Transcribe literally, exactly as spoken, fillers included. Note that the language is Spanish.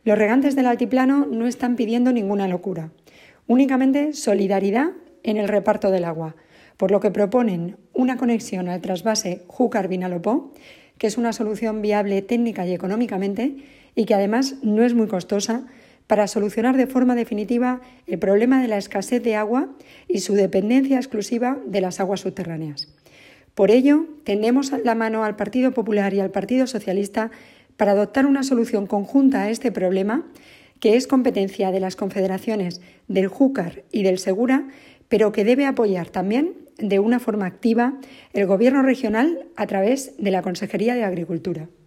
Los regantes del altiplano no están pidiendo ninguna locura, únicamente solidaridad en el reparto del agua, por lo que proponen una conexión al trasvase Júcar-Vinalopó, que es una solución viable técnica y económicamente y que además no es muy costosa para solucionar de forma definitiva el problema de la escasez de agua y su dependencia exclusiva de las aguas subterráneas. Por ello, tendemos la mano al Partido Popular y al Partido Socialista para adoptar una solución conjunta a este problema, que es competencia de las confederaciones del Júcar y del Segura, pero que debe apoyar también de una forma activa el Gobierno regional a través de la Consejería de Agricultura.